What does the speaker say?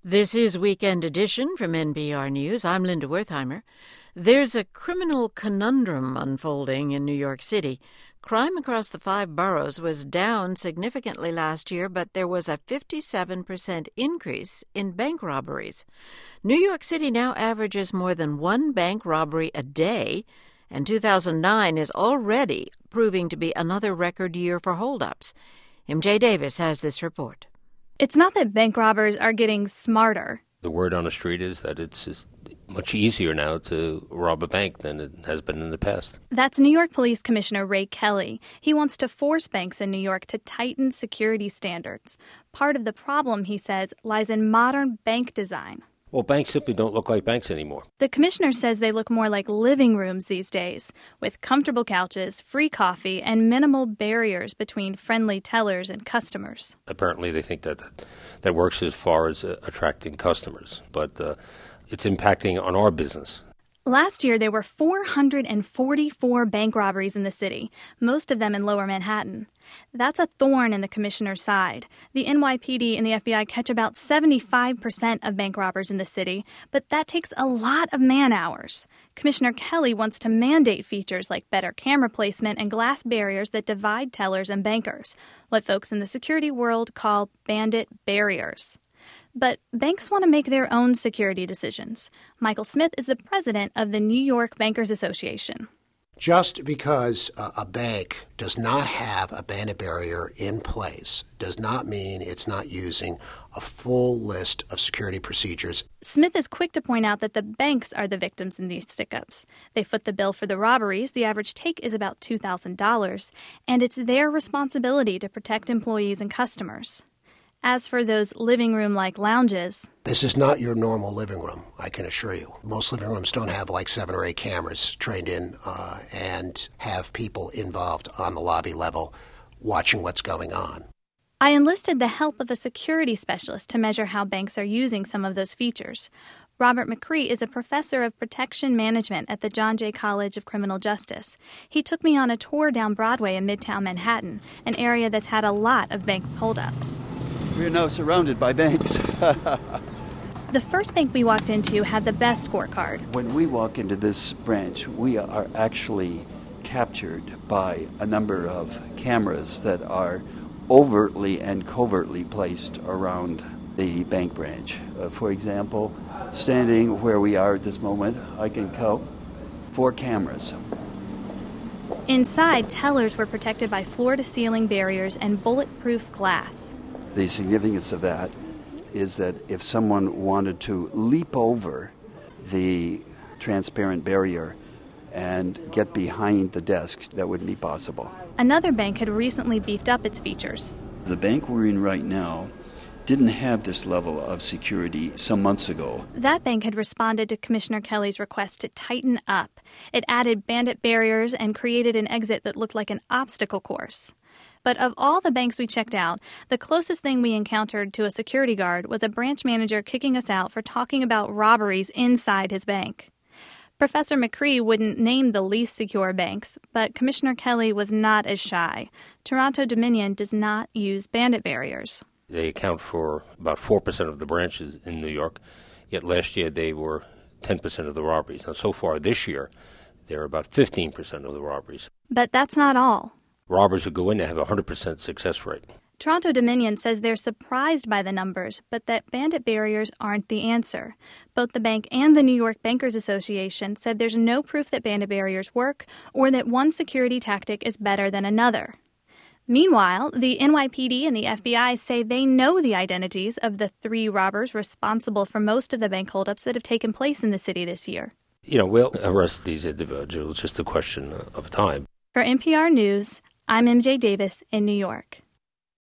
This is Weekend Edition from NPR News. I'm Linda Wertheimer. There's a criminal conundrum unfolding in New York City. Crime across the 5 boroughs was down significantly last year, but there was a 57% increase in bank robberies. New York City now averages more than one bank robbery a day, and 2009 is already proving to be another record year for holdups. MJ Davis has this report. It's not that bank robbers are getting smarter. The word on the street is that it's just much easier now to rob a bank than it has been in the past. That's New York Police Commissioner Ray Kelly. He wants to force banks in New York to tighten security standards. Part of the problem, he says, lies in modern bank design. Well, banks simply don't look like banks anymore. The commissioner says they look more like living rooms these days, with comfortable couches, free coffee, and minimal barriers between friendly tellers and customers. Apparently, they think that works as far as attracting customers, but it's impacting on our business. Last year, there were 444 bank robberies in the city, most of them in Lower Manhattan. That's a thorn in the commissioner's side. The NYPD and the FBI catch about 75% of bank robbers in the city, but that takes a lot of man-hours. Commissioner Kelly wants to mandate features like better camera placement and glass barriers that divide tellers and bankers, what folks in the security world call bandit barriers. But banks want to make their own security decisions. Michael Smith is the president of the New York Bankers Association. Just because a bank does not have a bandit barrier in place does not mean it's not using a full list of security procedures. Smith is quick to point out that the banks are the victims in these stick-ups. They foot the bill for the robberies. The average take is about $2,000, and it's their responsibility to protect employees and customers. As for those living room-like lounges, this is not your normal living room, I can assure you. Most living rooms don't have like 7 or 8 cameras trained in and have people involved on the lobby level watching what's going on. I enlisted the help of a security specialist to measure how banks are using some of those features. Robert McCree is a professor of protection management at the John Jay College of Criminal Justice. He took me on a tour down Broadway in Midtown Manhattan, an area that's had a lot of bank holdups. We are now surrounded by banks. The first bank we walked into had the best scorecard. When we walk into this branch, we are actually captured by a number of cameras that are overtly and covertly placed around the bank branch. For example, standing where we are at this moment, I can count 4 cameras. Inside, tellers were protected by floor-to-ceiling barriers and bulletproof glass. The significance of that is that if someone wanted to leap over the transparent barrier and get behind the desk, that wouldn't be possible. Another bank had recently beefed up its features. The bank we're in right now didn't have this level of security some months ago. That bank had responded to Commissioner Kelly's request to tighten up. It added bandit barriers and created an exit that looked like an obstacle course. But of all the banks we checked out, the closest thing we encountered to a security guard was a branch manager kicking us out for talking about robberies inside his bank. Professor McCree wouldn't name the least secure banks, but Commissioner Kelly was not as shy. Toronto-Dominion does not use bandit barriers. They account for about 4% of the branches in New York, yet last year they were 10% of the robberies. Now, so far this year, they're about 15% of the robberies. But that's not all. Robbers who go in have a 100% success rate. Toronto-Dominion says they're surprised by the numbers, but that bandit barriers aren't the answer. Both the bank and the New York Bankers Association said there's no proof that bandit barriers work or that one security tactic is better than another. Meanwhile, the NYPD and the FBI say they know the identities of the 3 robbers responsible for most of the bank holdups that have taken place in the city this year. We'll arrest these individuals, just a question of time. For NPR News, I'm MJ Davis in New York.